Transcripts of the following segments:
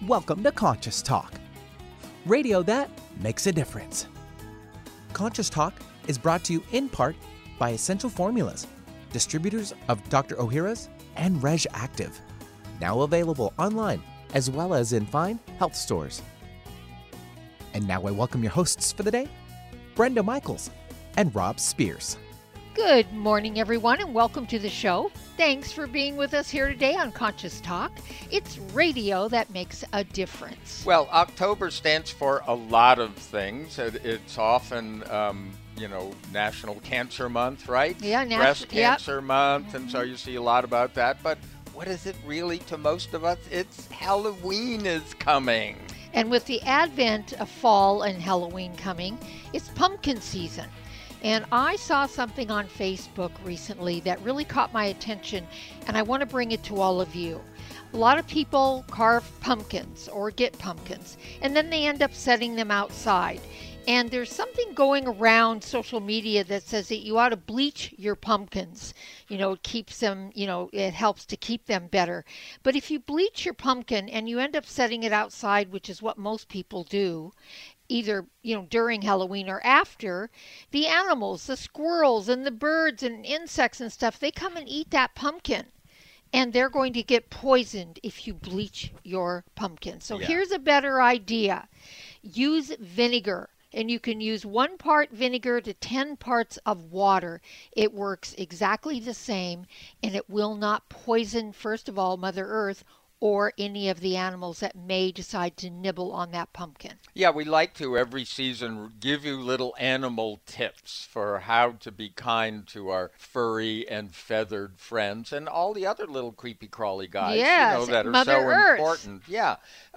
Welcome to Conscious Talk, radio that makes a difference. Conscious Talk is brought to you in part by Essential Formulas, distributors of Dr. Ohhira's and Reg Active, now available online as well as in fine health stores. And now I welcome your hosts for the day, Brenda Michaels and Rob Spears. Good morning, everyone, and welcome to the show. Thanks for being with us here today on Conscious Talk. It's radio that makes a difference. Well, October stands for a lot of things. It's often, National Cancer Month, right? Yeah, Breast Cancer Month, and so you see a lot about that. But what is it really to most of us? It's Halloween is coming. And with the advent of fall and Halloween coming, it's pumpkin season. And I saw something on Facebook recently that really caught my attention, and I want to bring it to all of you. A lot of people carve pumpkins or get pumpkins, and then they end up setting them outside. And there's something going around social media that says that you ought to bleach your pumpkins. It keeps them, it helps to keep them better. But if you bleach your pumpkin and you end up setting it outside, which is what most people do, either, during Halloween or after, the animals, the squirrels and the birds and insects and stuff, they come and eat that pumpkin. And they're going to get poisoned if you bleach your pumpkin. So Here's a better idea. Use vinegar. And you can use 1 part vinegar to 10 parts of water. It works exactly the same, and it will not poison, first of all, Mother Earth or any of the animals that may decide to nibble on that pumpkin. Yeah, we like to every season give you little animal tips for how to be kind to our furry and feathered friends and all the other little creepy crawly guys that are Mother so Earth. important. Yeah.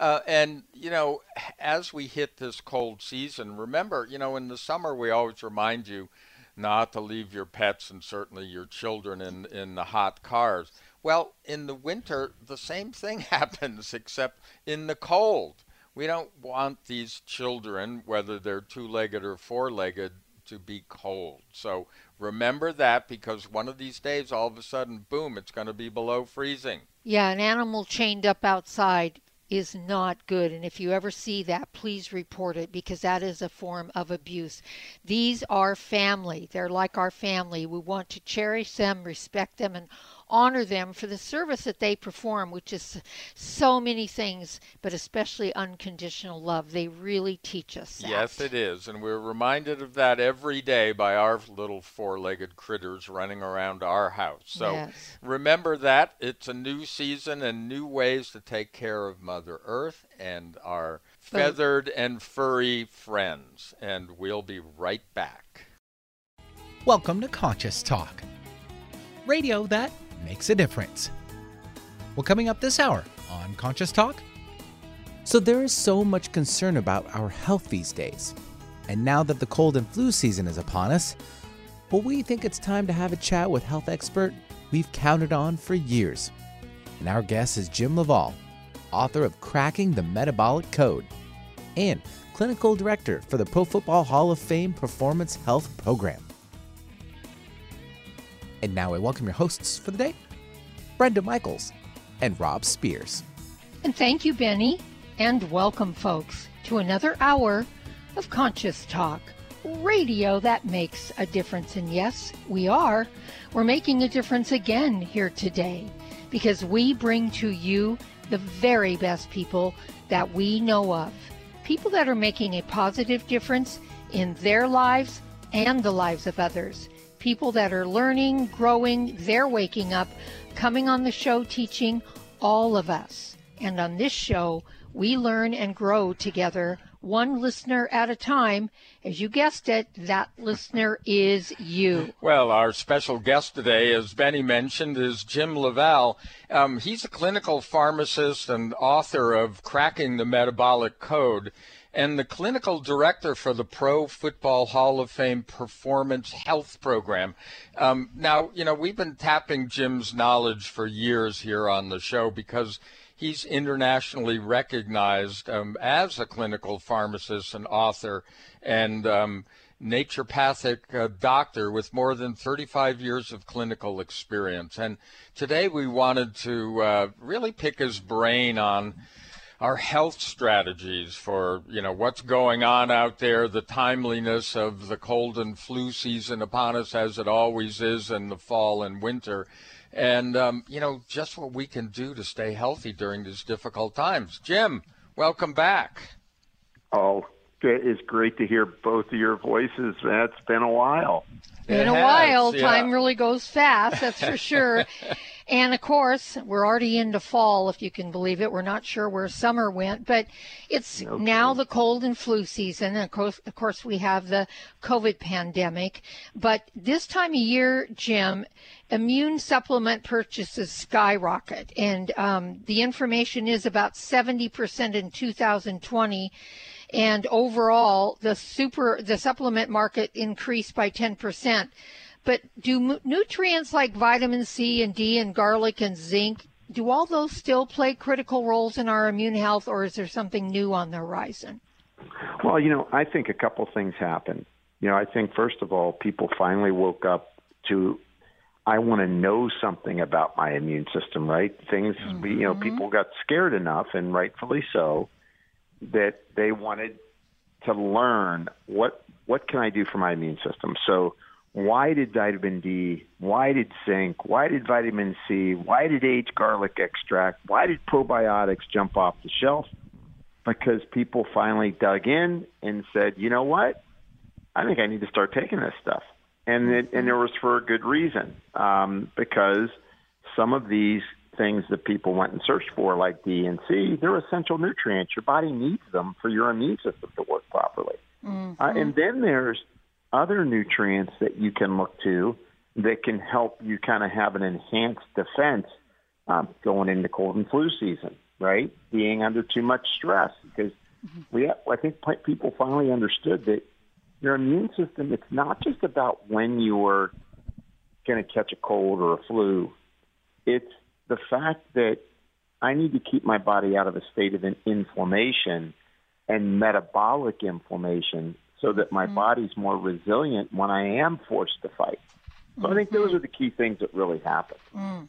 As we hit this cold season, remember, in the summer we always remind you not to leave your pets and certainly your children in the hot cars. Well, in the winter, the same thing happens, except in the cold. We don't want these children, whether they're two-legged or four-legged, to be cold. So remember that, because one of these days, all of a sudden, boom, it's going to be below freezing. Yeah, an animal chained up outside is not good. And if you ever see that, please report it, because that is a form of abuse. These are family. They're like our family. We want to cherish them, respect them, and honor them for the service that they perform, which is so many things, but especially unconditional love. They really teach us that. Yes, it is. And we're reminded of that every day by our little four-legged critters running around our house. So Remember that. It's a new season and new ways to take care of Mother Earth and our feathered and furry friends. And we'll be right back. Welcome to Conscious Talk, radio that makes a difference. Well, coming up this hour on Conscious Talk. So there is so much concern about our health these days. And now that the cold and flu season is upon us, we think it's time to have a chat with health expert we've counted on for years. And our guest is Jim LaValle, author of Cracking the Metabolic Code and clinical director for the Pro Football Hall of Fame Performance Health Program. And now I welcome your hosts for the day, Brenda Michaels and Rob Spears. And thank you, Benny. And welcome, folks, to another hour of Conscious Talk, radio that makes a difference. And yes, we're making a difference again here today, because we bring to you the very best people that we know of, people that are making a positive difference in their lives and the lives of others. People that are learning, growing, they're waking up, coming on the show, teaching all of us. And on this show, we learn and grow together, one listener at a time. As you guessed it, that listener is you. Well, our special guest today, as Benny mentioned, is Jim LaValle. He's a clinical pharmacist and author of Cracking the Metabolic Code, and the clinical director for the Pro Football Hall of Fame Performance Health Program. Now, we've been tapping Jim's knowledge for years here on the show because he's internationally recognized as a clinical pharmacist and author and naturopathic doctor with more than 35 years of clinical experience. And today we wanted to really pick his brain on our health strategies for, what's going on out there, the timeliness of the cold and flu season upon us, as it always is in the fall and winter, and, just what we can do to stay healthy during these difficult times. Jim, welcome back. Oh, it's great to hear both of your voices. It's been a while. Been a while. Yeah. Time really goes fast, that's for sure. And, of course, we're already into fall, if you can believe it. We're not sure where summer went, but it's now the cold and flu season. And, of course, we have the COVID pandemic. But this time of year, Jim, immune supplement purchases skyrocket. And the information is about 70% in 2020. And overall, the supplement market increased by 10%. But do nutrients like vitamin C and D and garlic and zinc, do all those still play critical roles in our immune health, or is there something new on the horizon? Well, I think a couple things happened. I think, first of all, people finally woke up to, I want to know something about my immune system, right? Things, people got scared enough, and rightfully so, that they wanted to learn what can I do for my immune system. So why did vitamin D, why did zinc, why did vitamin C, why did aged garlic extract, why did probiotics jump off the shelf? Because people finally dug in and said, you know what, I think I need to start taking this stuff. And there was for a good reason, because some of these things that people went and searched for, like D and C, they're essential nutrients. Your body needs them for your immune system to work properly. And then there's other nutrients that you can look to that can help you kind of have an enhanced defense going into cold and flu season, right? Being under too much stress, because I think people finally understood that your immune system, it's not just about when you're going to catch a cold or a flu. It's the fact that I need to keep my body out of a state of inflammation and metabolic inflammation so that my body's more resilient when I am forced to fight. So I think those are the key things that really happen.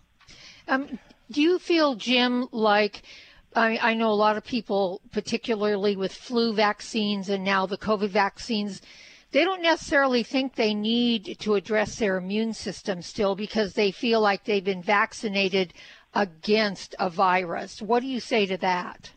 Do you feel, Jim, like, I know a lot of people, particularly with flu vaccines and now the COVID vaccines, they don't necessarily think they need to address their immune system still because they feel like they've been vaccinated against a virus. What do you say to that?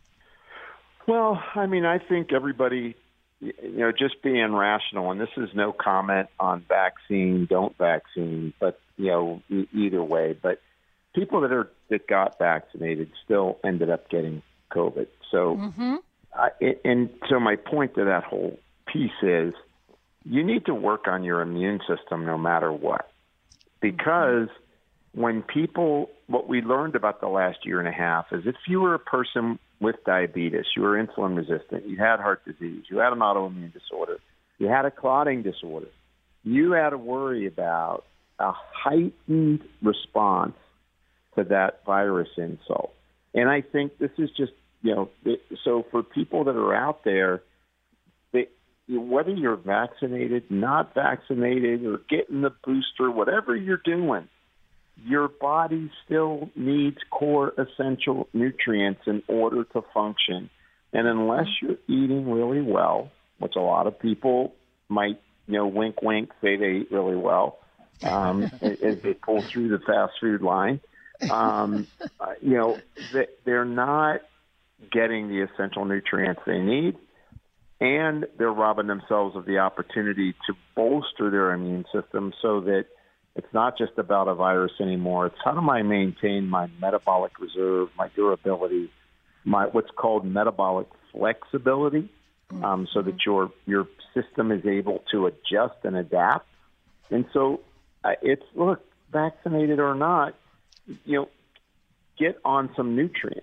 Well, I think everybody, just being rational, and this is no comment on vaccine, don't vaccine, but, either way. But people that got vaccinated still ended up getting COVID. So, so my point to that whole piece is you need to work on your immune system no matter what. Because what we learned about the last year and a half is if you were a person with diabetes, you were insulin resistant, you had heart disease, you had an autoimmune disorder, you had a clotting disorder, you had to worry about a heightened response to that virus insult. And I think this is just, so for people that are out there, whether you're vaccinated, not vaccinated, or getting the booster, whatever you're doing, your body still needs core essential nutrients in order to function. And unless you're eating really well, which a lot of people might, wink, wink, say they eat really well, as they pull through the fast food line, they're not getting the essential nutrients they need, and they're robbing themselves of the opportunity to bolster their immune system so that it's not just about a virus anymore. It's how do I maintain my metabolic reserve, my durability, my what's called metabolic flexibility, so that your system is able to adjust and adapt. And so look, vaccinated or not, get on some nutrients.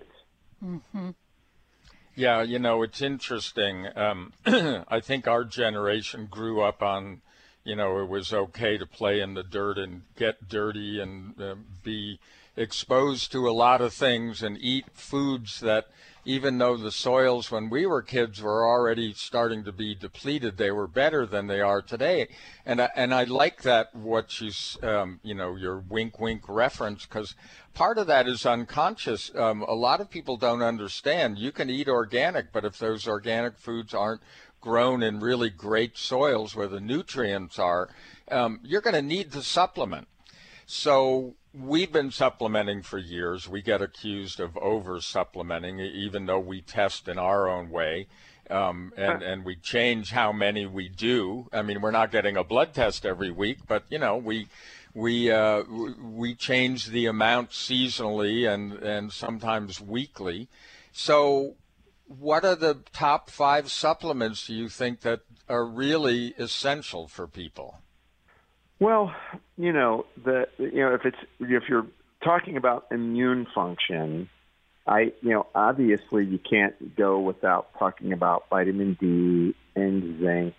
Yeah, it's interesting. I think our generation grew up on, it was okay to play in the dirt and get dirty and be exposed to a lot of things and eat foods that, even though the soils when we were kids were already starting to be depleted, they were better than they are today. And I like that, what she's, your wink, wink reference, because part of that is unconscious. A lot of people don't understand. You can eat organic, but if those organic foods aren't grown in really great soils where the nutrients are, you're going to need to supplement. So we've been supplementing for years. We get accused of over-supplementing, even though we test in our own way, and we change how many we do. I mean, we're not getting a blood test every week, but we change the amount seasonally and sometimes weekly. So what are the top 5 supplements do you think that are really essential for people? Well, if you're talking about immune function, obviously you can't go without talking about vitamin D and zinc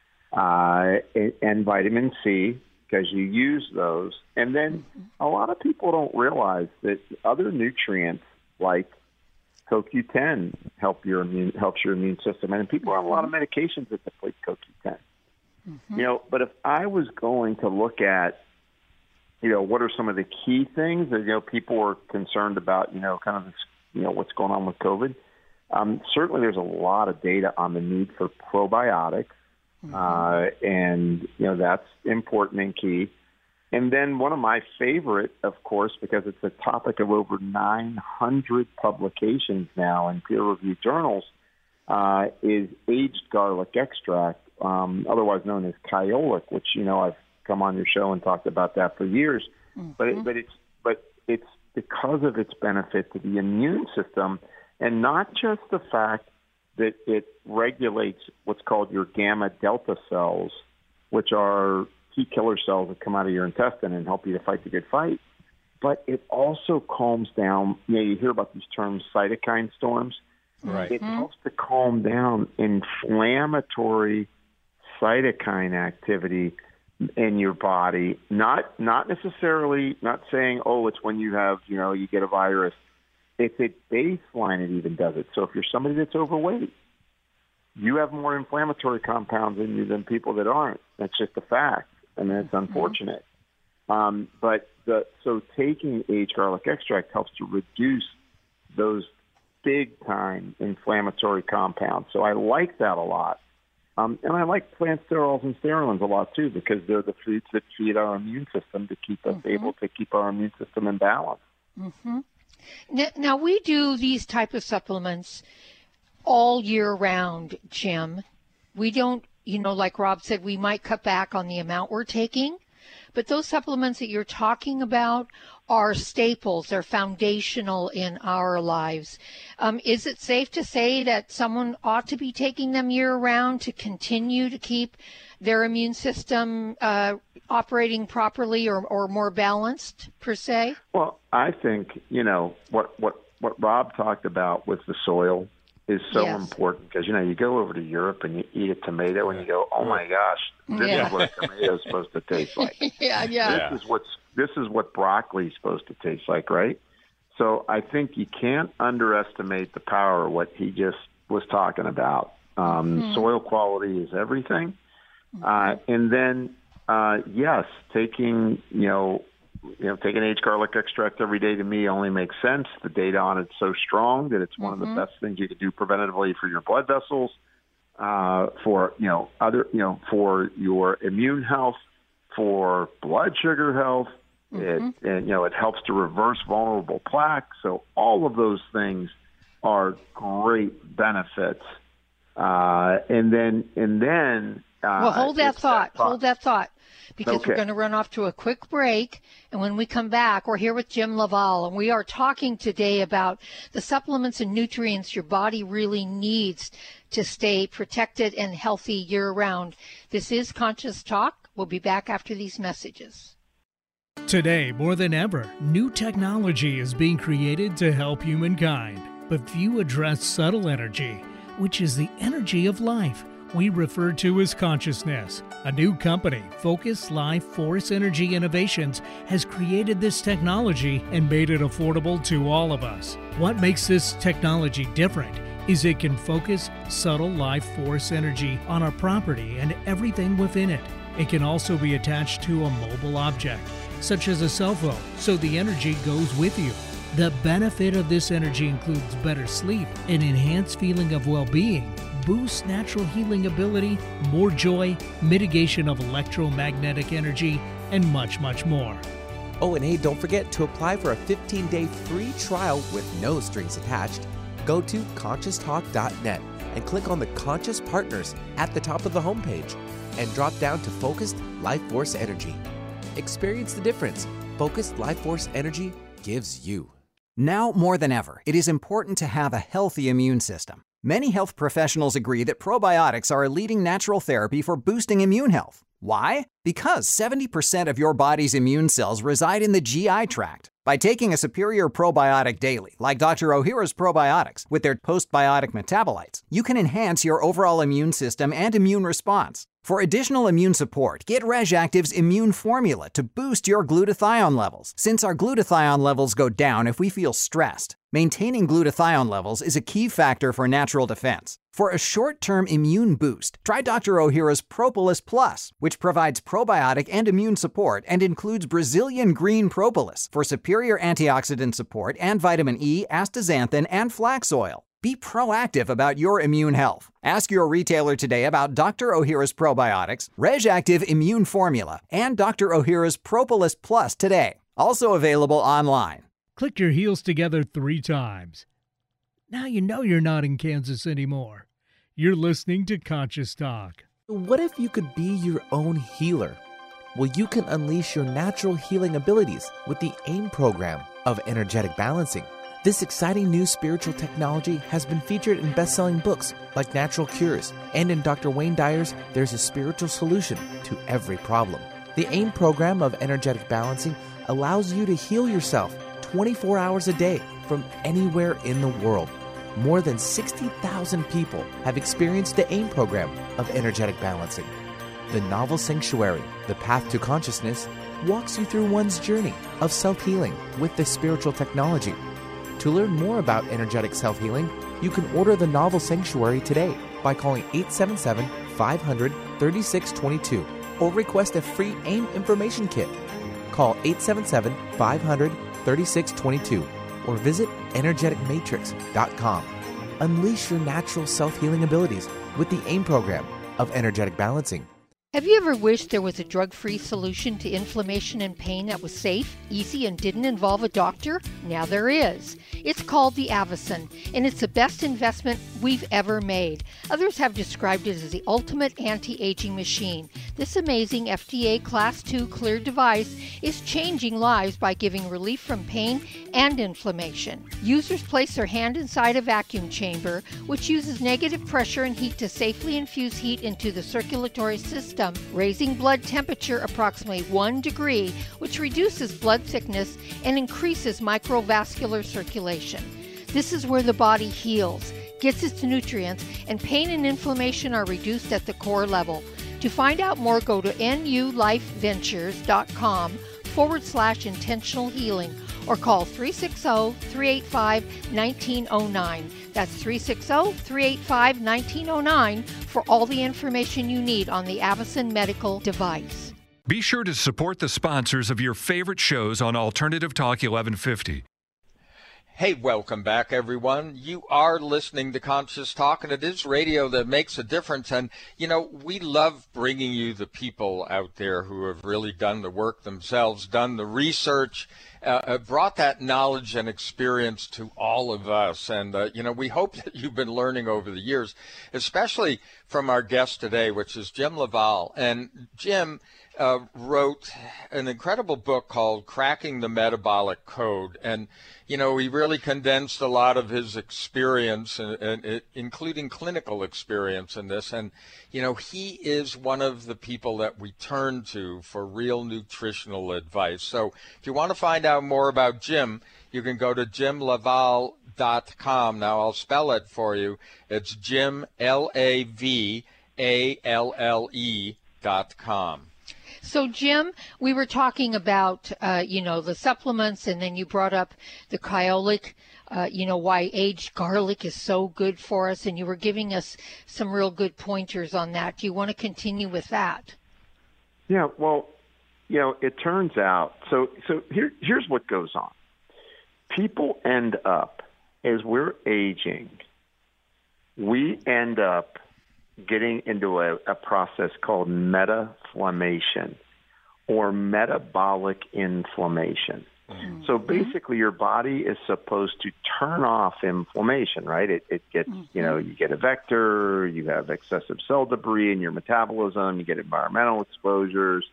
and vitamin C, because you use those. And then a lot of people don't realize that other nutrients like CoQ10 helps your immune system, and people are on a lot of medications that deplete CoQ10. But if I was going to look at, what are some of the key things that, people are concerned about, kind of this, what's going on with COVID, certainly there's a lot of data on the need for probiotics, and, that's important and key. And then one of my favorite, of course, because it's a topic of over 900 publications now in peer-reviewed journals, is aged garlic extract, otherwise known as Kyolic, which I've come on your show and talked about that for years. But it's because of its benefit to the immune system, and not just the fact that it regulates what's called your gamma delta cells, which are key killer cells that come out of your intestine and help you to fight the good fight, but it also calms down. You hear about these terms, cytokine storms. Right. It helps to calm down inflammatory cytokine activity in your body. Not necessarily, not saying, it's when you have, you get a virus. It's at baseline it even does it. So if you're somebody that's overweight, you have more inflammatory compounds in you than people that aren't. That's just a fact, and it's unfortunate. So taking aged garlic extract helps to reduce those big-time inflammatory compounds. So I like that a lot. And I like plant sterols and sterolins a lot, too, because they're the foods that feed our immune system to keep us able to keep our immune system in balance. Now, we do these type of supplements all year round, Jim. We don't, like Rob said, we might cut back on the amount we're taking, but those supplements that you're talking about are staples. They're foundational in our lives. Is it safe to say that someone ought to be taking them year round to continue to keep their immune system operating properly or more balanced, per se? Well, I think, what Rob talked about with the soil is so important, because, you go over to Europe and you eat a tomato and you go, oh my gosh, this is what a tomato is supposed to taste like. This is what broccoli is supposed to taste like, right? So I think you can't underestimate the power of what he just was talking about. Soil quality is everything. And then, yes, taking aged garlic extract every day to me only makes sense. The data on it's so strong that it's one of the best things you can do preventatively for your blood vessels, for your immune health, for blood sugar health. It helps to reverse vulnerable plaque. So all of those things are great benefits. And then. Well, hold that thought. Because we're going to run off to a quick break. And when we come back, we're here with Jim LaValle, and we are talking today about the supplements and nutrients your body really needs to stay protected and healthy year-round. This is Conscious Talk. We'll be back after these messages. Today, more than ever, new technology is being created to help humankind. But few address subtle energy, which is the energy of life, we refer to as consciousness. A new company, Focus Life Force Energy Innovations, has created this technology and made it affordable to all of us. What makes this technology different is it can focus subtle life force energy on our property and everything within it. It can also be attached to a mobile object, such as a cell phone, so the energy goes with you. The benefit of this energy includes better sleep, an enhanced feeling of well-being, boosts natural healing ability, more joy, mitigation of electromagnetic energy, and much, much more. Oh, and hey, don't forget to apply for a 15-day free trial with no strings attached. Go to ConsciousTalk.net and click on the Conscious Partners at the top of the homepage and drop down to Focused Life Force Energy. Experience the difference Focused Life Force Energy gives you. Now more than ever, it is important to have a healthy immune system. Many health professionals agree that probiotics are a leading natural therapy for boosting immune health. Why? Because 70% of your body's immune cells reside in the GI tract. By taking a superior probiotic daily, like Dr. Ohhira's probiotics, with their postbiotic metabolites, you can enhance your overall immune system and immune response. For additional immune support, get RegActive's Immune Formula to boost your glutathione levels, since our glutathione levels go down if we feel stressed. Maintaining glutathione levels is a key factor for natural defense. For a short-term immune boost, try Dr. Ohhira's Propolis Plus, which provides probiotic and immune support and includes Brazilian green propolis for superior antioxidant support and vitamin E, astaxanthin, and flax oil. Be proactive about your immune health. Ask your retailer today about Dr. Ohhira's probiotics, RegActive Immune Formula, and Dr. Ohhira's Propolis Plus today. Also available online. Click your heels together 3 times. Now you know you're not in Kansas anymore. You're listening to Conscious Talk. What if you could be your own healer? Well, you can unleash your natural healing abilities with the AIM program of energetic balancing. This exciting new spiritual technology has been featured in best-selling books like Natural Cures, and in Dr. Wayne Dyer's There's a Spiritual Solution to Every Problem. The AIM program of energetic balancing allows you to heal yourself 24 hours a day from anywhere in the world. More than 60,000 people have experienced the AIM program of energetic balancing. The novel Sanctuary, The Path to Consciousness, walks you through one's journey of self-healing with this spiritual technology. To learn more about energetic self-healing, you can order the novel Sanctuary today by calling 877-500-3622 or request a free AIM information kit. Call 877-500-3622 or visit energeticmatrix.com. Unleash your natural self-healing abilities with the AIM program of energetic balancing. Have you ever wished there was a drug-free solution to inflammation and pain that was safe, easy, and didn't involve a doctor? Now there is. It's called the Avacen, and it's the best investment we've ever made. Others have described it as the ultimate anti-aging machine. This amazing FDA Class II cleared device is changing lives by giving relief from pain and inflammation. Users place their hand inside a vacuum chamber, which uses negative pressure and heat to safely infuse heat into the circulatory system, raising blood temperature approximately 1 degree, which reduces blood thickness and increases microvascular circulation. This is where the body heals, gets its nutrients, and pain and inflammation are reduced at the core level. To find out more, go to nulifeventures.com/intentional healing or call 360-385-1909. That's 360-385-1909 for all the information you need on the Avacen medical device. Be sure to support the sponsors of your favorite shows on Alternative Talk 1150. Hey, welcome back, everyone. You are listening to Conscious Talk, and it is radio that makes a difference. And, you know, we love bringing you the people out there who have really done the work themselves, done the research, brought that knowledge and experience to all of us. And, you know, we hope that you've been learning over the years, especially from our guest today, which is Jim LaValle. And Jim wrote an incredible book called Cracking the Metabolic Code. And, you know, he really condensed a lot of his experience, and including clinical experience in this. And, you know, he is one of the people that we turn to for real nutritional advice. So if you want to find out more about Jim, you can go to jimlavalle.com. Now, I'll spell it for you. It's Jim, L-A-V, ALLE.com. So, Jim, we were talking about, the supplements, and then you brought up the Kyolic, why aged garlic is so good for us, and you were giving us some real good pointers on that. Do you want to continue with that? Yeah, well, it turns out, so here's what goes on. People end up, as we're aging, we end up getting into a process called metaflammation or metabolic inflammation. Mm-hmm. So basically your body is supposed to turn off inflammation, right? It gets, you get a vector, you have excessive cell debris in your metabolism, you get environmental exposures,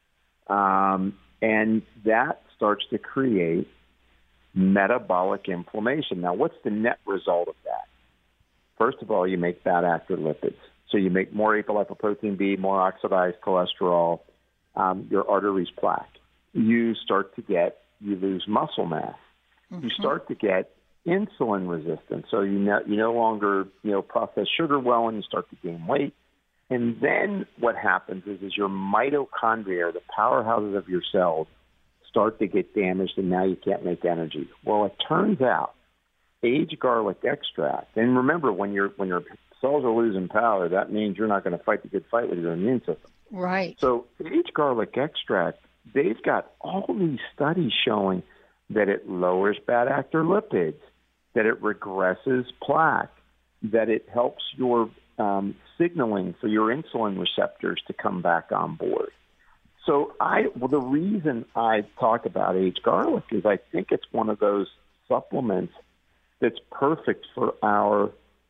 and that starts to create metabolic inflammation. Now, what's the net result of that? First of all, you make bad actor lipids. So you make more apolipoprotein B, more oxidized cholesterol, your arteries plaque. You lose muscle mass. Mm-hmm. You start to get insulin resistance. So you no longer, process sugar well, and you start to gain weight. And then what happens is your mitochondria, the powerhouses of your cells, start to get damaged, and now you can't make energy. Well, it turns out aged garlic extract, and remember, when your cells are losing power, that means you're not going to fight the good fight with your immune system. Right. So aged garlic extract, they've got all these studies showing that it lowers bad actor lipids, that it regresses plaque, that it helps your signaling for your insulin receptors to come back on board. So the reason I talk about aged garlic is I think it's one of those supplements that's perfect for our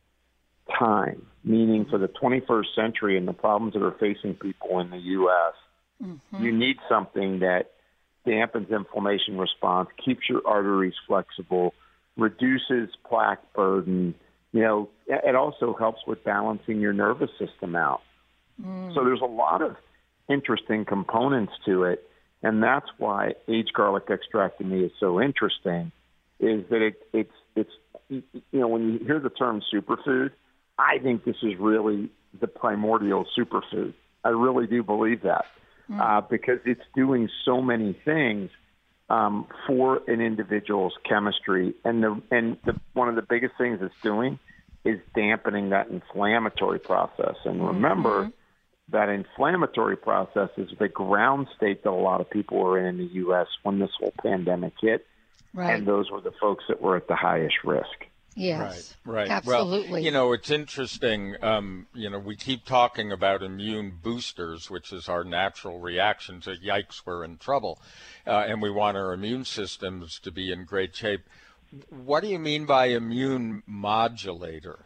time, meaning for the 21st century and the problems that are facing people in the U.S. Mm-hmm. You need something that dampens inflammation response, keeps your arteries flexible, reduces plaque burden. It also helps with balancing your nervous system out. So there's a lot of interesting components to it, and that's why aged garlic extract to me is so interesting, is that it's when you hear the term superfood, I think this is really the primordial superfood. I really do believe that because it's doing so many things for an individual's chemistry, and one of the biggest things it's doing is dampening that inflammatory process. And remember, that inflammatory process is the ground state that a lot of people were in the U.S. when this whole pandemic hit, and those were the folks that were at the highest risk. Yes, right. Absolutely. Well, it's interesting. We keep talking about immune boosters, which is our natural reaction to yikes, we're in trouble, and we want our immune systems to be in great shape. What do you mean by immune modulator?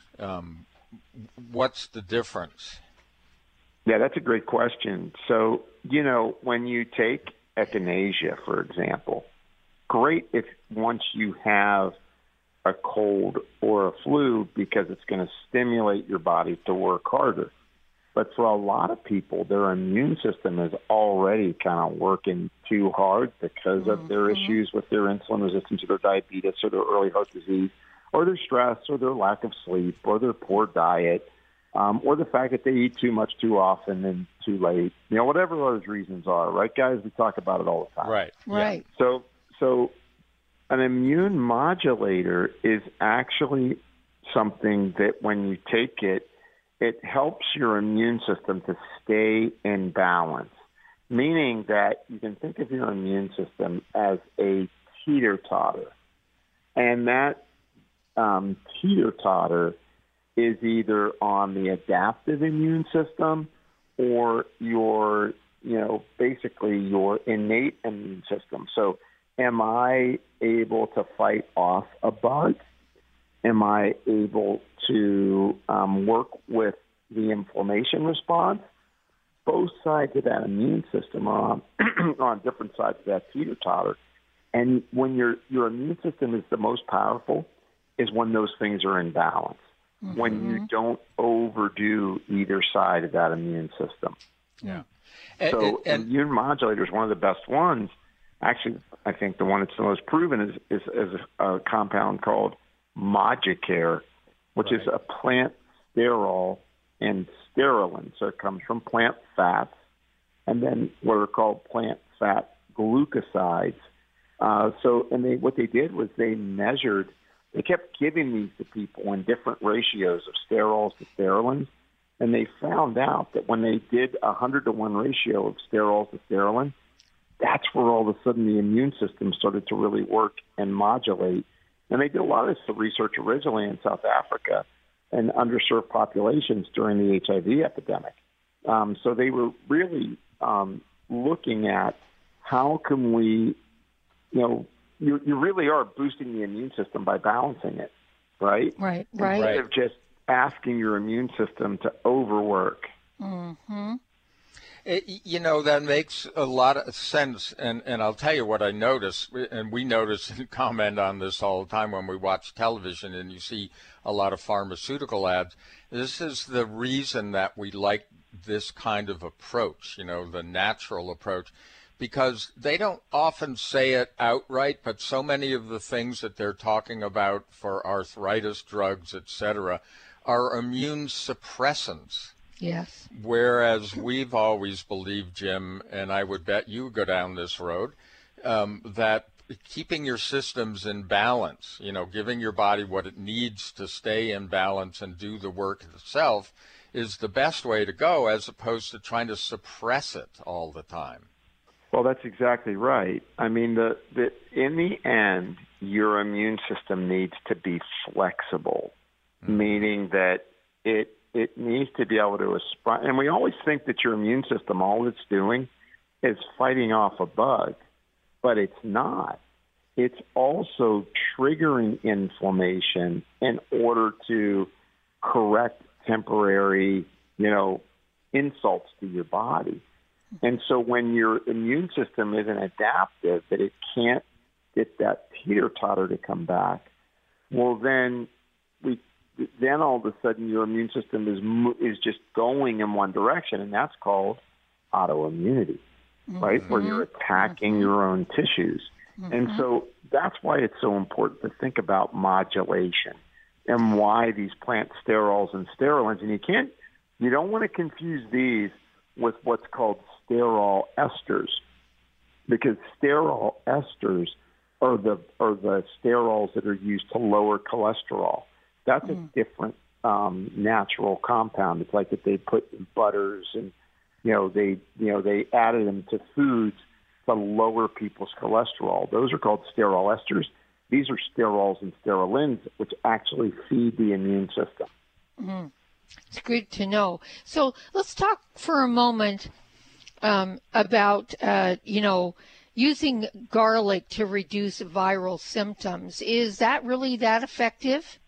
What's the difference? Yeah, that's a great question. So, when you take echinacea, for example, great if once you have a cold or a flu, because it's going to stimulate your body to work harder. But for a lot of people, their immune system is already kind of working too hard because of their issues with their insulin resistance or their diabetes or their early heart disease or their stress or their lack of sleep or their poor diet. Or the fact that they eat too much too often and too late, whatever those reasons are, right, guys? We talk about it all the time. Right. So an immune modulator is actually something that when you take it, it helps your immune system to stay in balance, meaning that you can think of your immune system as a teeter-totter. And that teeter-totter is either on the adaptive immune system or your, basically your innate immune system. So am I able to fight off a bug? Am I able to work with the inflammation response? Both sides of that immune system are on different sides of that teeter-totter. And when your immune system is the most powerful is when those things are in balance. When you don't overdo either side of that immune system. Yeah. So immune modulator is one of the best ones. Actually, I think the one that's the most proven is a compound called Moducare, which is a plant sterol and sterolin. So it comes from plant fats and then what are called plant fat glucosides. What they did was they kept giving these to people in different ratios of sterols to sterolins, and they found out that when they did a 100-to-1 ratio of sterols to sterolin, that's where all of a sudden the immune system started to really work and modulate. And they did a lot of this research originally in South Africa and underserved populations during the HIV epidemic. So they were really looking at how can we, you really are boosting the immune system by balancing it, right? Right. Instead of just asking your immune system to overwork. Mm-hmm. That makes a lot of sense, and I'll tell you what I notice, and we notice and comment on this all the time when we watch television and you see a lot of pharmaceutical ads. This is the reason that we like this kind of approach, the natural approach, because they don't often say it outright, but so many of the things that they're talking about for arthritis drugs, etc., are immune suppressants. Yes. Whereas we've always believed, Jim, and I would bet you go down this road, that keeping your systems in balance, giving your body what it needs to stay in balance and do the work itself is the best way to go, as opposed to trying to suppress it all the time. Well, that's exactly right. I mean, in the end, your immune system needs to be flexible, meaning that it needs to be able to aspire. And we always think that your immune system, all it's doing is fighting off a bug, but it's not. It's also triggering inflammation in order to correct temporary, insults to your body. And so when your immune system isn't adaptive, that it can't get that teeter-totter to come back, well, then all of a sudden your immune system is just going in one direction, and that's called autoimmunity, right? Where you're attacking your own tissues. And so that's why it's so important to think about modulation and why these plant sterols and sterolins. And you don't want to confuse these with what's called sterol esters, because sterol esters are the sterols that are used to lower cholesterol. That's a different natural compound. It's like if they put in butters and they added them to foods to lower people's cholesterol. Those are called sterol esters. These are sterols and sterolins, which actually feed the immune system. Mm-hmm. It's good to know. So let's talk for a moment about using garlic to reduce viral symptoms. Is that really that effective?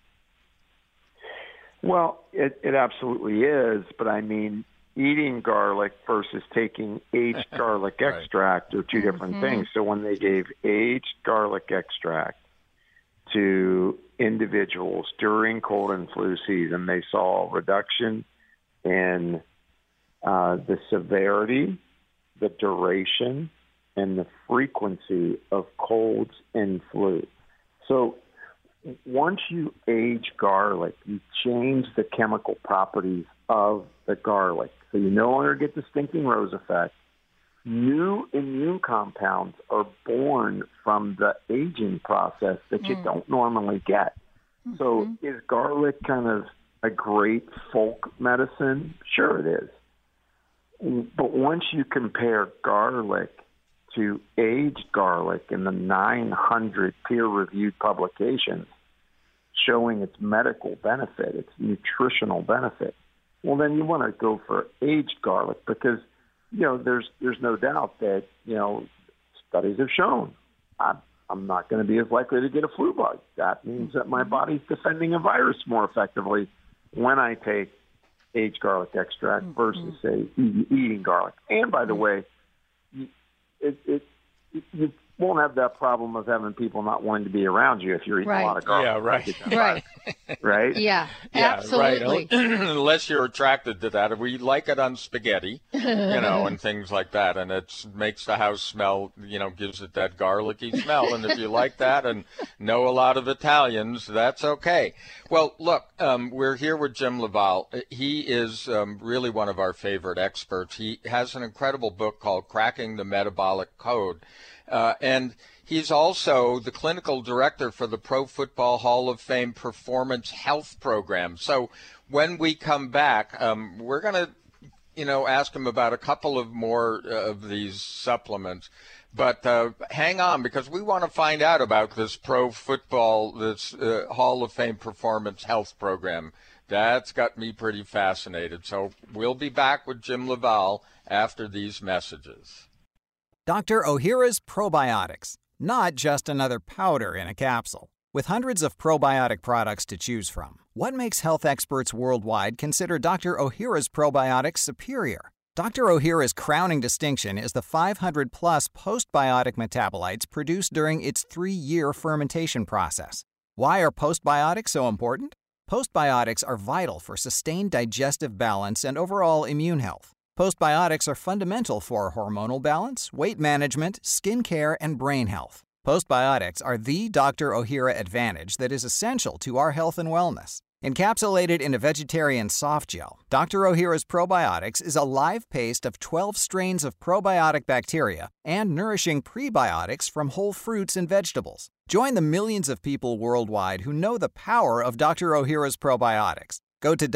Well, it absolutely is, but I mean, eating garlic versus taking aged garlic extract are two different things. So when they gave aged garlic extract to individuals during cold and flu season, they saw a reduction in the severity, the duration, and the frequency of colds and flu. So once you age garlic, you change the chemical properties of the garlic. So you no longer get the stinking rose effect. New immune compounds are born from the aging process that you don't normally get. So is garlic kind of a great folk medicine? Sure it is. But once you compare garlic to aged garlic in the 900 peer-reviewed publications showing its medical benefit, its nutritional benefit, well, then you want to go for aged garlic because, there's no doubt that, studies have shown I'm not going to be as likely to get a flu bug. That means that my body's defending a virus more effectively when I take aged garlic extract versus, say, eating garlic. And by the way, you won't have that problem of having people not wanting to be around you if you're eating a lot of garlic. Yeah, right. Right. Right? Yeah, absolutely. Right. Unless you're attracted to that. We like it on spaghetti, and things like that. And it makes the house smell, gives it that garlicky smell. And if you like that and know a lot of Italians, that's okay. Well, look, we're here with Jim LaValle. He is really one of our favorite experts. He has an incredible book called Cracking the Metabolic Code. And he's also the clinical director for the Pro Football Hall of Fame Performance Health Program. So when we come back, we're going to, ask him about a couple of more of these supplements. But hang on, because we want to find out about this this Hall of Fame Performance Health Program. That's got me pretty fascinated. So we'll be back with Jim LaValle after these messages. Dr. Ohhira's Probiotics, not just another powder in a capsule. With hundreds of probiotic products to choose from, what makes health experts worldwide consider Dr. Ohhira's Probiotics superior? Dr. Ohhira's crowning distinction is the 500-plus postbiotic metabolites produced during its 3-year fermentation process. Why are postbiotics so important? Postbiotics are vital for sustained digestive balance and overall immune health. Postbiotics are fundamental for hormonal balance, weight management, skin care, and brain health. Postbiotics are the Dr. Ohhira advantage that is essential to our health and wellness. Encapsulated in a vegetarian soft gel, Dr. Ohhira's Probiotics is a live paste of 12 strains of probiotic bacteria and nourishing prebiotics from whole fruits and vegetables. Join the millions of people worldwide who know the power of Dr. Ohhira's Probiotics. Go to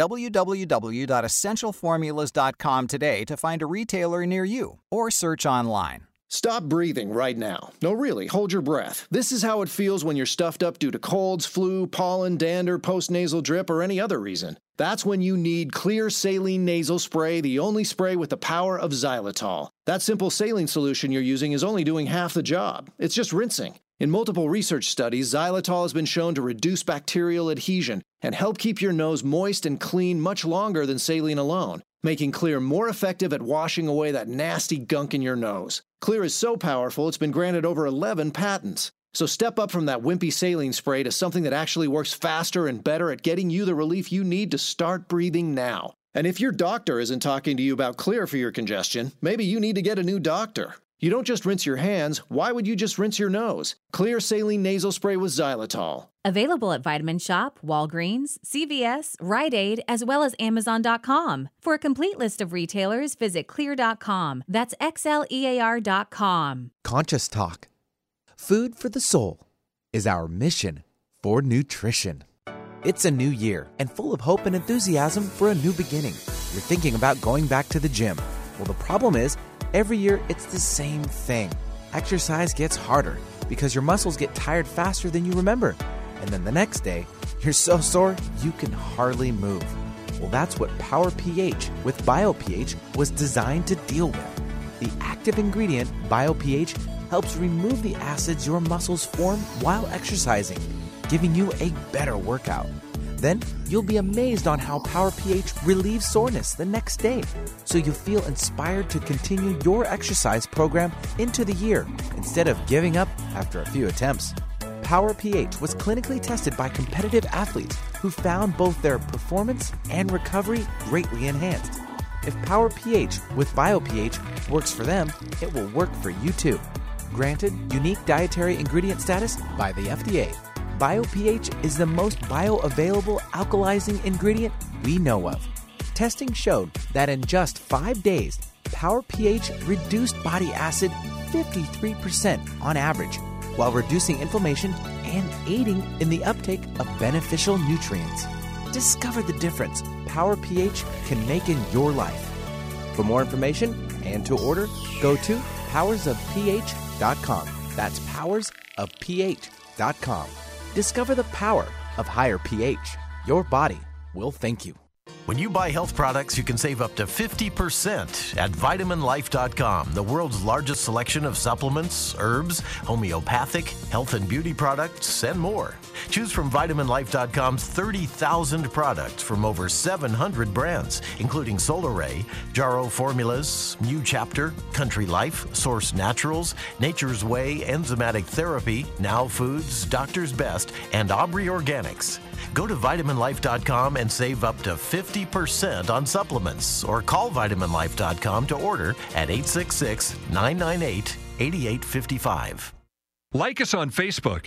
www.essentialformulas.com today to find a retailer near you or search online. Stop breathing right now. No, really, hold your breath. This is how it feels when you're stuffed up due to colds, flu, pollen, dander, postnasal drip, or any other reason. That's when you need Clear Saline Nasal Spray, the only spray with the power of xylitol. That simple saline solution you're using is only doing half the job. It's just rinsing. In multiple research studies, xylitol has been shown to reduce bacterial adhesion and help keep your nose moist and clean much longer than saline alone, making Clear more effective at washing away that nasty gunk in your nose. Clear is so powerful, it's been granted over 11 patents. So step up from that wimpy saline spray to something that actually works faster and better at getting you the relief you need to start breathing now. And if your doctor isn't talking to you about Clear for your congestion, maybe you need to get a new doctor. You don't just rinse your hands. Why would you just rinse your nose? Clear Saline Nasal Spray with xylitol. Available at Vitamin Shoppe, Walgreens, CVS, Rite Aid, as well as Amazon.com. For a complete list of retailers, visit Clear.com. That's XLEAR.com. Conscious Talk. Food for the soul is our mission for nutrition. It's a new year and full of hope and enthusiasm for a new beginning. You're thinking about going back to the gym. Well, the problem is, every year it's the same thing. Exercise gets harder because your muscles get tired faster than you remember. And then the next day, you're so sore you can hardly move. Well, that's what Power pH with BioPH was designed to deal with. The active ingredient, BioPH, helps remove the acids your muscles form while exercising, giving you a better workout. Then you'll be amazed on how Power pH relieves soreness the next day, so you feel inspired to continue your exercise program into the year instead of giving up after a few attempts. Power pH was clinically tested by competitive athletes who found both their performance and recovery greatly enhanced. If Power pH with BioPH works for them, it will work for you too. Granted unique dietary ingredient status by the FDA. BioPH is the most bioavailable alkalizing ingredient we know of. Testing showed that in just 5 days, Power pH reduced body acid 53% on average, while reducing inflammation and aiding in the uptake of beneficial nutrients. Discover the difference Power pH can make in your life. For more information and to order, go to powersofph.com. That's powersofph.com. Discover the power of higher pH. Your body will thank you. When you buy health products, you can save up to 50% at VitaminLife.com, the world's largest selection of supplements, herbs, homeopathic, health and beauty products, and more. Choose from VitaminLife.com's 30,000 products from over 700 brands, including Solaray, Jarrow Formulas, New Chapter, Country Life, Source Naturals, Nature's Way, Enzymatic Therapy, Now Foods, Doctor's Best, and Aubrey Organics. Go to VitaminLife.com and save up to 50% on supplements, or call VitaminLife.com to order at 866-998-8855. Like us on Facebook,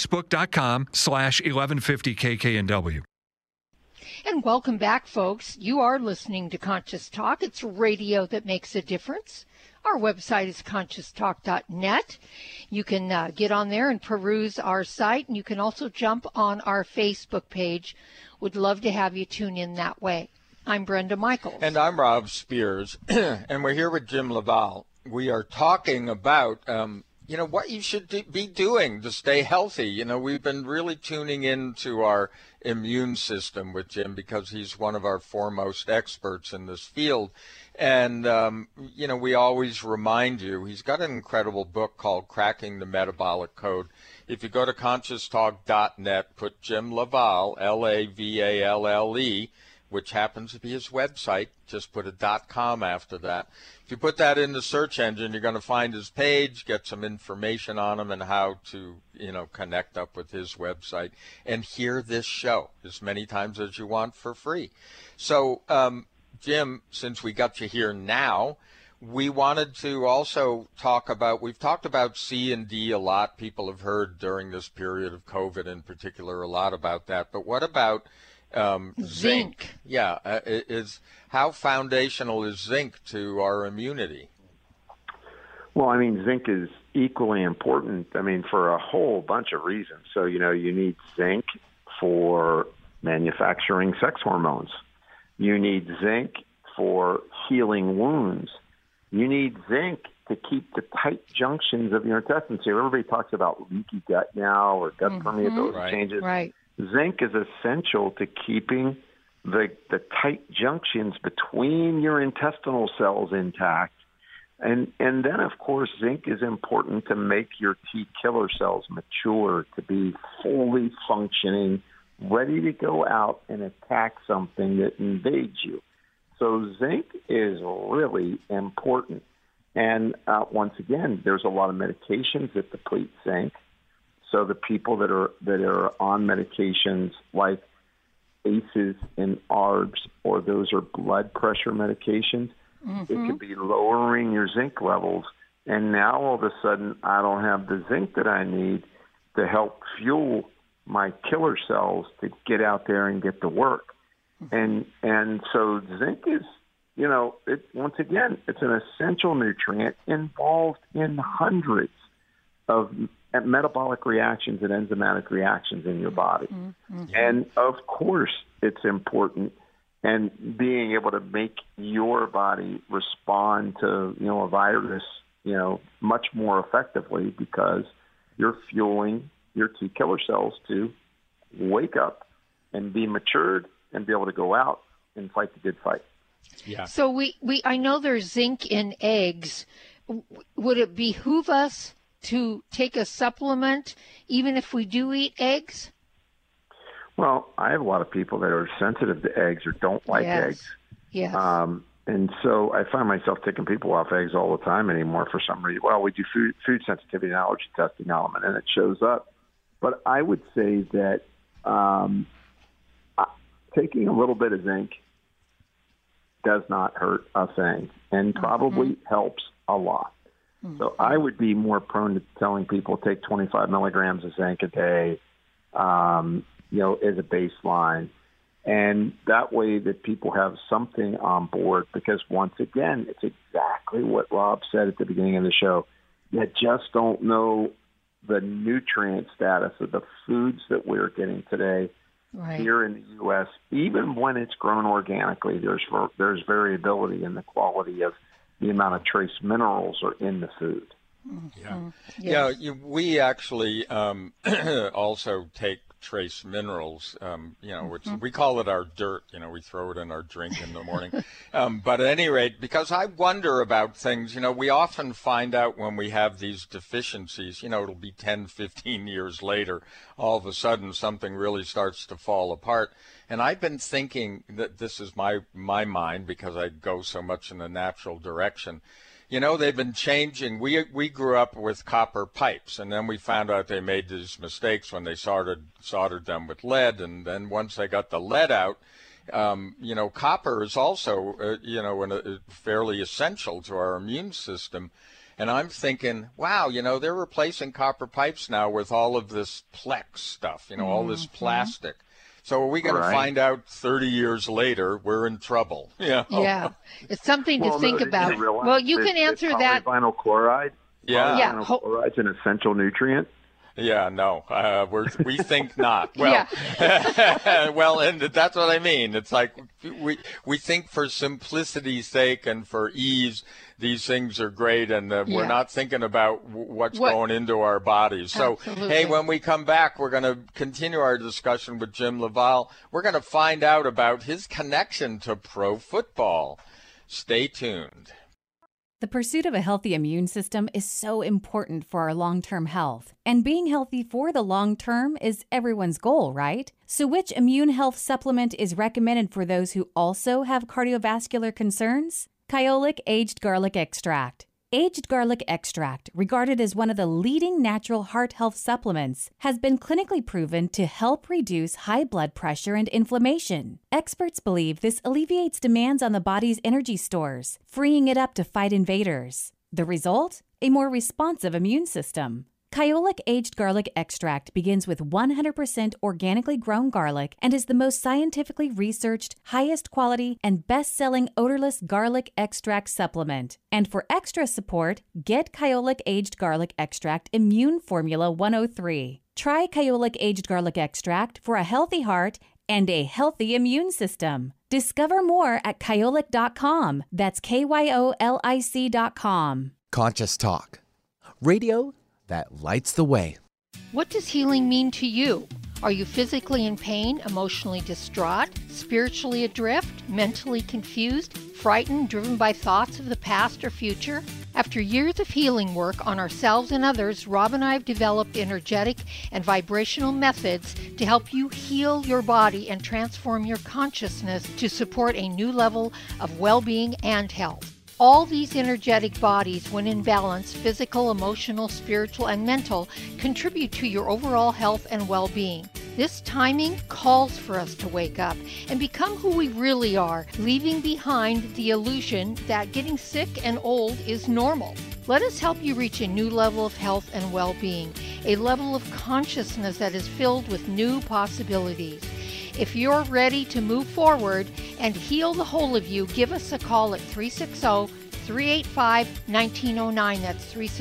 facebook.com/1150KKNW. And welcome back, folks. You are listening to Conscious Talk. It's radio that makes a difference. Our website is conscioustalk.net. You can get on there and peruse our site, and you can also jump on our Facebook page. Would love to have you tune in that way. I'm Brenda Michaels. And I'm Rob Spears, and we're here with Jim Laval. We are talking about, what you should be doing to stay healthy. We've been really tuning into our immune system with Jim because he's one of our foremost experts in this field. And, we always remind you, he's got an incredible book called Cracking the Metabolic Code. If you go to conscioustalk.net, put Jim Laval, L-A-V-A-L-L-E, which happens to be his website, just put a .com after that. If you put that in the search engine, you're going to find his page, get some information on him and how to, connect up with his website and hear this show as many times as you want for free. So, Jim, since we got you here now, we wanted to also we've talked about C and D a lot. People have heard during this period of COVID in particular a lot about that. But what about zinc? Yeah, how foundational is zinc to our immunity? Well, zinc is equally important, for a whole bunch of reasons. So, you need zinc for manufacturing sex hormones. You need zinc for healing wounds. You need zinc to keep the tight junctions of your intestines. So everybody talks about leaky gut now or gut permeability changes. Right. Zinc is essential to keeping the tight junctions between your intestinal cells intact. And then, of course, zinc is important to make your T killer cells mature, to be fully functioning, ready to go out and attack something that invades you. So zinc is really important. And once again, there's a lot of medications that deplete zinc. So the people that are on medications like ACEs and ARBs, or those are blood pressure medications, it could be lowering your zinc levels. And now all of a sudden, I don't have the zinc that I need to help fuel my killer cells to get out there and get to work. And so zinc is, once again, it's an essential nutrient involved in hundreds of metabolic reactions and enzymatic reactions in your body. And of course, it's important, and being able to make your body respond to, a virus, much more effectively, because you're fueling your T killer cells to wake up and be matured and be able to go out and fight the good fight. Yeah. So I know there's zinc in eggs. Would it behoove us to take a supplement even if we do eat eggs? Well, I have a lot of people that are sensitive to eggs or don't like eggs. Yes. And so I find myself taking people off eggs all the time anymore for some reason. Well, we do food sensitivity and allergy testing element, and it shows up. But I would say that taking a little bit of zinc does not hurt a thing, and probably helps a lot. So I would be more prone to telling people take 25 milligrams of zinc a day, as a baseline. And that way that people have something on board, because once again, it's exactly what Rob said at the beginning of the show. You just don't know the nutrient status of the foods that we're getting today here in the U.S. Even when it's grown organically, there's variability in the quality of the amount of trace minerals are in the food. Yeah, we actually also take trace minerals, which we call it our dirt. We throw it in our drink in the morning. But at any rate, because I wonder about things, we often find out when we have these deficiencies, it'll be 10, 15 years later, all of a sudden something really starts to fall apart. And I've been thinking that this is my mind, because I go so much in the natural direction. They've been changing. We grew up with copper pipes, and then we found out they made these mistakes when they soldered them with lead. And then once they got the lead out, copper is also, fairly essential to our immune system. And I'm thinking, wow, they're replacing copper pipes now with all of this Plex stuff, all this plastic. So are we going to find out 30 years later we're in trouble? Yeah, it's something to think about. Well, you can answer that. Polyvinyl chloride. Yeah. Chloride's an essential nutrient. Yeah, no, we think not. Well, well, and that's what I mean. It's like we think for simplicity's sake and for ease, these things are great, and we're not thinking about what's going into our bodies. So, Absolutely. Hey, when we come back, we're going to continue our discussion with Jim LaValle. We're going to find out about his connection to pro football. Stay tuned. The pursuit of a healthy immune system is so important for our long-term health. And being healthy for the long term is everyone's goal, right? So which immune health supplement is recommended for those who also have cardiovascular concerns? Kyolic Aged Garlic Extract. Aged garlic extract, regarded as one of the leading natural heart health supplements, has been clinically proven to help reduce high blood pressure and inflammation. Experts believe this alleviates demands on the body's energy stores, freeing it up to fight invaders. The result? A more responsive immune system. Kyolic Aged Garlic Extract begins with 100% organically grown garlic and is the most scientifically researched, highest quality, and best-selling odorless garlic extract supplement. And for extra support, get Kyolic Aged Garlic Extract Immune Formula 103. Try Kyolic Aged Garlic Extract for a healthy heart and a healthy immune system. Discover more at kyolic.com. That's KYOLIC.com. Conscious Talk. Radio that lights the way. What does healing mean to you? Are you physically in pain, emotionally distraught, spiritually adrift, mentally confused, frightened, driven by thoughts of the past or future? After years of healing work on ourselves and others, Rob and I have developed energetic and vibrational methods to help you heal your body and transform your consciousness to support a new level of well-being and health. All these energetic bodies, when in balance, physical, emotional, spiritual, and mental, contribute to your overall health and well-being. This timing calls for us to wake up and become who we really are, leaving behind the illusion that getting sick and old is normal. Let us help you reach a new level of health and well-being, a level of consciousness that is filled with new possibilities. If you're ready to move forward and heal the whole of you, give us a call at 360-385-1909. That's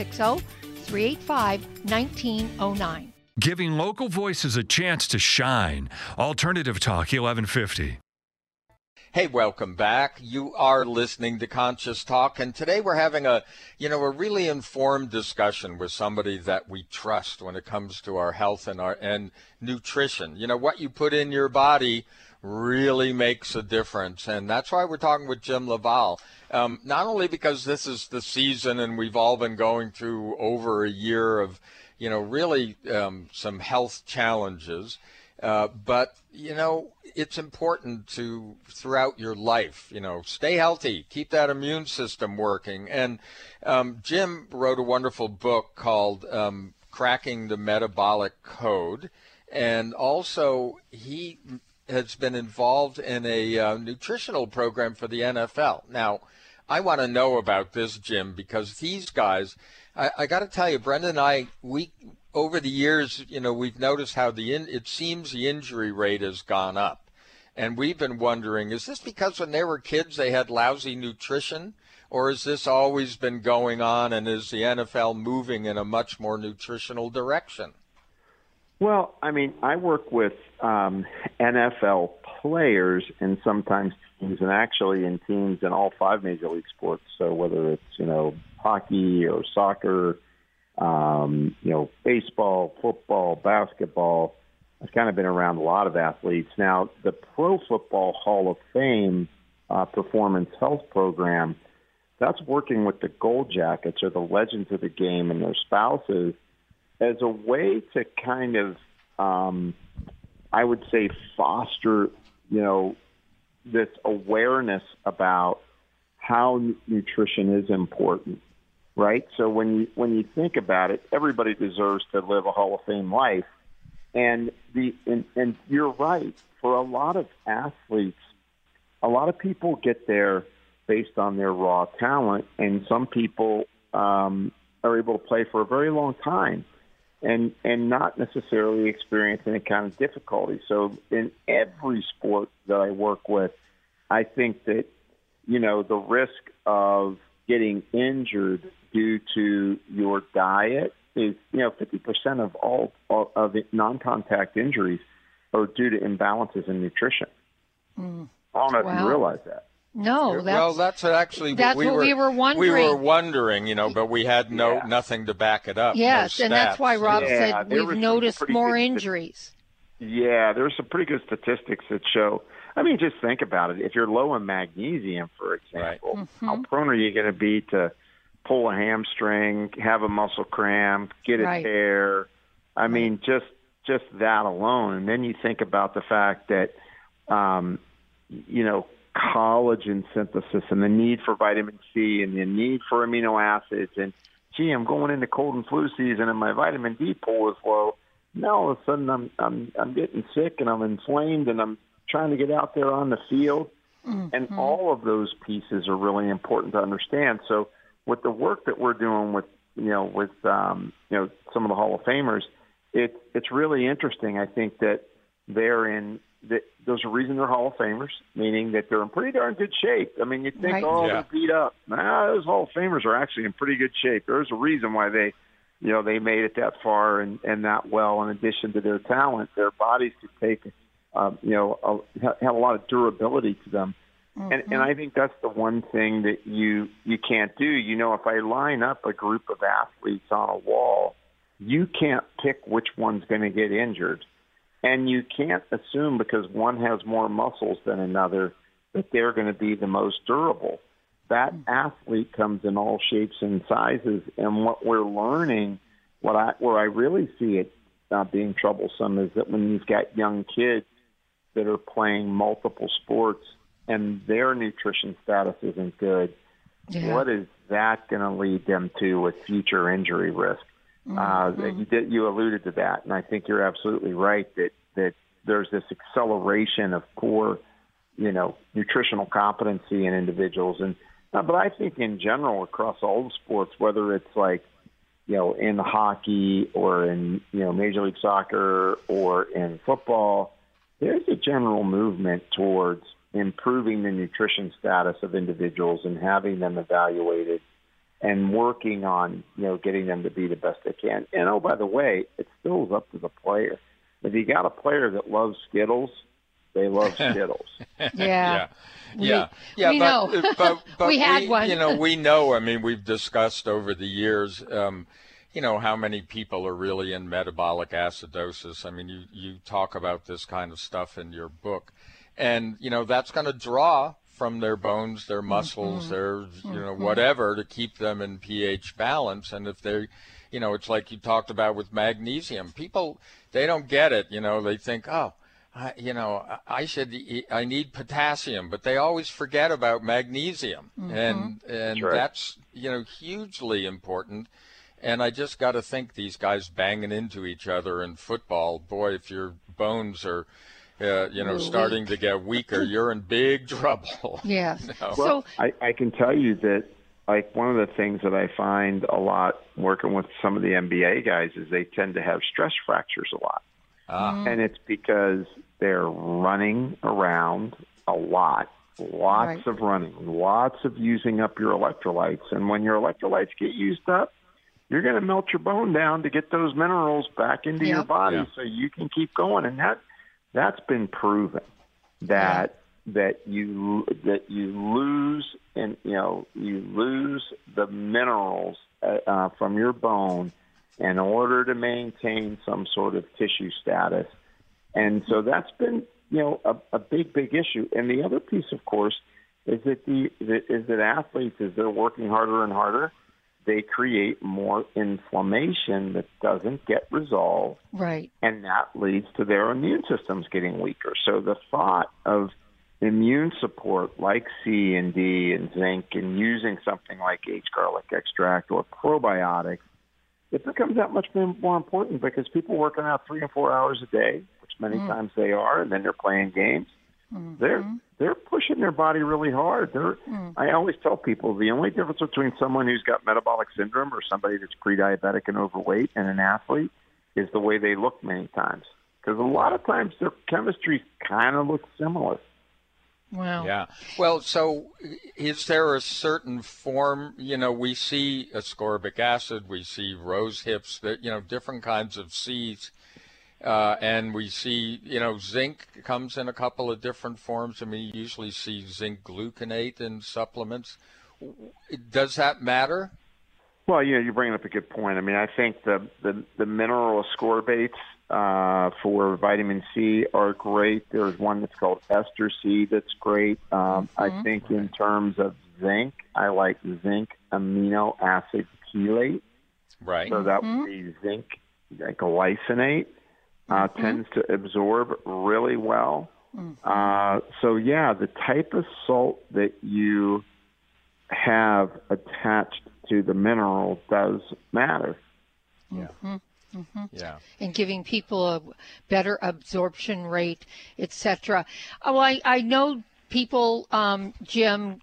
360-385-1909. Giving local voices a chance to shine. Alternative Talk 1150. Hey, welcome back. You are listening to Conscious Talk, and today we're having a really informed discussion with somebody that we trust when it comes to our health and nutrition. What you put in your body really makes a difference, and that's why we're talking with Jim LaValle. Not only because this is the season and we've all been going through over a year of, really some health challenges, but it's important to, throughout your life, stay healthy, keep that immune system working. And Jim wrote a wonderful book called Cracking the Metabolic Code. And also he has been involved in a nutritional program for the NFL. Now, I want to know about this, Jim, because these guys, I got to tell you, Brenda and I, over the years, we've noticed how it seems the injury rate has gone up. And we've been wondering, is this because when they were kids they had lousy nutrition? Or has this always been going on, and is the NFL moving in a much more nutritional direction? Well, I work with NFL players and sometimes teams, and actually in teams in all 5 major league sports. So whether it's, hockey or soccer, baseball, football, basketball, I've kind of been around a lot of athletes. Now, the Pro Football Hall of Fame Performance Health Program, that's working with the Gold Jackets or the legends of the game and their spouses as a way to kind of, I would say, foster, this awareness about how nutrition is important, right? So when you think about it, everybody deserves to live a Hall of Fame life, and you're right. For a lot of athletes, a lot of people get there based on their raw talent, and some people are able to play for a very long time and not necessarily experience any kind of difficulty. So in every sport that I work with, I think that, the risk of getting injured due to your diet is, 50% of all of the non-contact injuries are due to imbalances in nutrition. I don't know if you realize that. No, that's actually what we were wondering. We were wondering, but we had nothing to back it up. Yes, no and that's why Rob said we've noticed more injuries. Yeah, there's some pretty good statistics that show. I mean, just think about it. If you're low in magnesium, for example, how prone are you going to be to pull a hamstring, have a muscle cramp, get a tear? I mean, just that alone. And then you think about the fact that, collagen synthesis and the need for vitamin C and the need for amino acids. And, gee, I'm going into cold and flu season and my vitamin D pool is low. Now all of a sudden I'm getting sick and I'm inflamed and I'm trying to get out there on the field. And all of those pieces are really important to understand. So with the work that we're doing with some of the Hall of Famers, it's really interesting. I think that there's a reason they're Hall of Famers, meaning that they're in pretty darn good shape. I mean, you think, they're beat up. Those Hall of Famers are actually in pretty good shape. There's a reason why they made it that far and that well. In addition to their talent, their bodies could take, have a lot of durability to them. And I think that's the one thing that you can't do. If I line up a group of athletes on a wall, you can't pick which one's going to get injured. And you can't assume because one has more muscles than another that they're going to be the most durable. That athlete comes in all shapes and sizes. And what we're learning, where I really see it being troublesome, is that when you've got young kids that are playing multiple sports and their nutrition status isn't good, what is that going to lead them to with future injury risk? You alluded to that, and I think you're absolutely right that there's this acceleration of poor, nutritional competency in individuals. But I think in general across all the sports, whether it's like, in hockey or in, Major League Soccer or in football, there's a general movement towards improving the nutrition status of individuals and having them evaluated and working on, getting them to be the best they can. And, oh, by the way, it still is up to the player. If you got a player that loves Skittles, they love Skittles. Yeah. We know. But we had one. We know. I mean, we've discussed over the years, how many people are really in metabolic acidosis. I mean, you talk about this kind of stuff in your book. And, that's going to draw from their bones, their muscles, their, whatever to keep them in pH balance. And if they, it's like you talked about with magnesium. People, they don't get it. They think, I need potassium, but they always forget about magnesium. And that's, hugely important. And I just got to think these guys banging into each other in football, boy, if your bones are, starting to get weaker, you're in big trouble. Yes. Well, I can tell you that, like, one of the things that I find a lot working with some of the NBA guys is they tend to have stress fractures a lot. And it's because they're running around a lot, lots of running, lots of using up your electrolytes. And when your electrolytes get used up, you're going to melt your bone down to get those minerals back into your body so you can keep going. And that's been proven that you lose the minerals from your bone in order to maintain some sort of tissue status. And so that's been, a big issue. And the other piece, of course, is that athletes, as they're working harder and harder, they create more inflammation that doesn't get resolved. Right. And that leads to their immune systems getting weaker. So the thought of immune support like C and D and zinc and using something like aged garlic extract or probiotics, it becomes that much more important because people working out 3 and 4 hours a day, which many times they are, and then they're playing games. They're pushing their body really hard. I always tell people the only difference between someone who's got metabolic syndrome or somebody that's pre-diabetic and overweight and an athlete is the way they look many times. Because a lot of times their chemistry kind of looks similar. Wow. Yeah. Well, so is there a certain form, we see ascorbic acid, we see rose hips, different kinds of seeds. And we see, zinc comes in a couple of different forms. I mean, you usually see zinc gluconate in supplements. Does that matter? Well, you're bringing up a good point. I mean, I think the mineral ascorbates for vitamin C are great. There's one that's called Ester C that's great. I think in terms of zinc, I like zinc amino acid chelate. Right. So that would be zinc glycinate. Tends to absorb really well. The type of salt that you have attached to the mineral does matter. Yeah. Yeah. And giving people a better absorption rate, etc. Oh, I know people, Jim,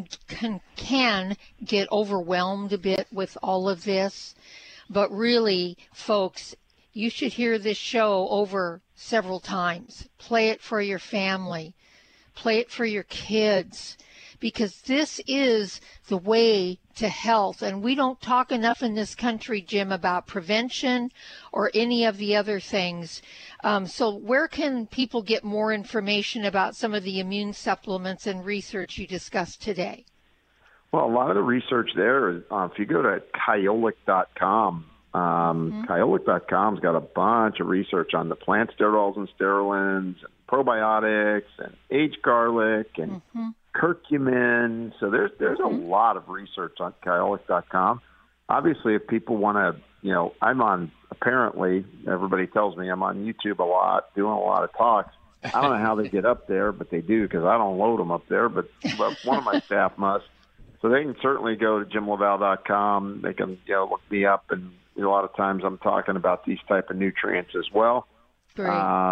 can get overwhelmed a bit with all of this, but really, folks, you should hear this show over several times. Play it for your family. Play it for your kids. Because this is the way to health. And we don't talk enough in this country, Jim, about prevention or any of the other things. So where can people get more information about some of the immune supplements and research you discussed today? Well, a lot of the research there is, if you go to Kyolic.com, Kyolic.com's got a bunch of research on the plant sterols and sterolins, and probiotics, and aged garlic, and curcumin. So there's a lot of research on Kyolic.com. Obviously, if people want to, I'm on, apparently, everybody tells me I'm on YouTube a lot, doing a lot of talks. I don't know how they get up there, but they do because I don't load them up there, but one of my staff must. So they can certainly go to JimLaval.com. They can look me up, and a lot of times I'm talking about these type of nutrients as well. Great.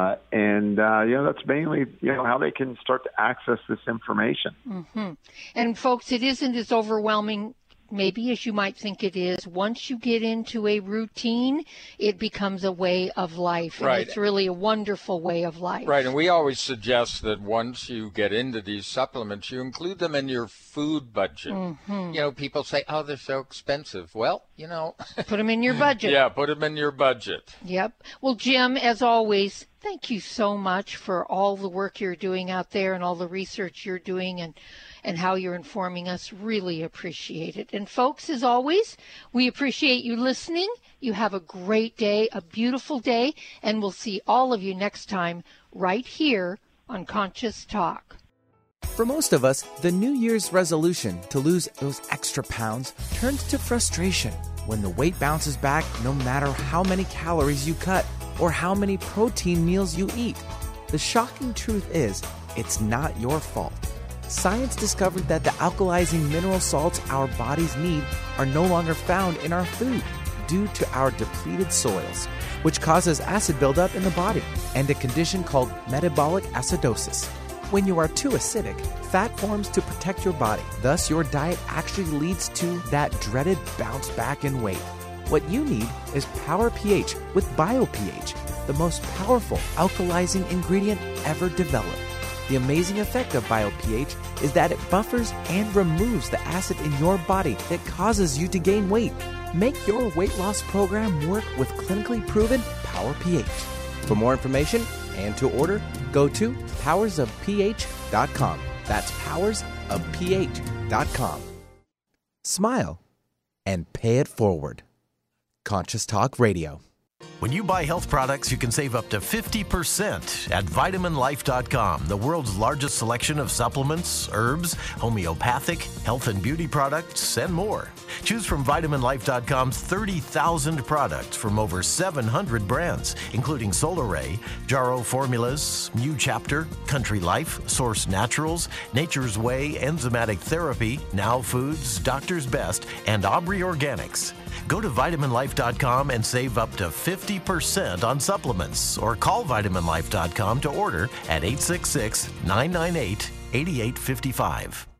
That's mainly how they can start to access this information. And folks, it isn't as overwhelming maybe as you might think it is. Once you get into a routine, it becomes a way of life. And it's really a wonderful way of life. Right, and we always suggest that once you get into these supplements, you include them in your food budget. People say, oh, they're so expensive. Well, put them in your budget. Yeah, put them in your budget. Yep. Well, Jim, as always, thank you so much for all the work you're doing out there and all the research you're doing and how you're informing us. Really appreciate it. And folks, as always, we appreciate you listening. You have a great day, a beautiful day, and we'll see all of you next time right here on Conscious Talk. For most of us, the New Year's resolution to lose those extra pounds turns to frustration when the weight bounces back no matter how many calories you cut or how many protein meals you eat. The shocking truth is, it's not your fault. Science discovered that the alkalizing mineral salts our bodies need are no longer found in our food due to our depleted soils, which causes acid buildup in the body and a condition called metabolic acidosis. When you are too acidic, fat forms to protect your body. Thus, your diet actually leads to that dreaded bounce back in weight. What you need is Power pH with BioPH, the most powerful alkalizing ingredient ever developed. The amazing effect of BioPH is that it buffers and removes the acid in your body that causes you to gain weight. Make your weight loss program work with clinically proven Power pH. For more information and to order, go to powersofph.com. That's powersofph.com. Smile and pay it forward. Conscious Talk Radio. When you buy health products, you can save up to 50% at VitaminLife.com, the world's largest selection of supplements, herbs, homeopathic, health and beauty products, and more. Choose from VitaminLife.com's 30,000 products from over 700 brands, including Solaray, Jarrow Formulas, New Chapter, Country Life, Source Naturals, Nature's Way, Enzymatic Therapy, Now Foods, Doctor's Best, and Aubrey Organics. Go to VitaminLife.com and save up to 50% on supplements, or call VitaminLife.com to order at 866-998-8855.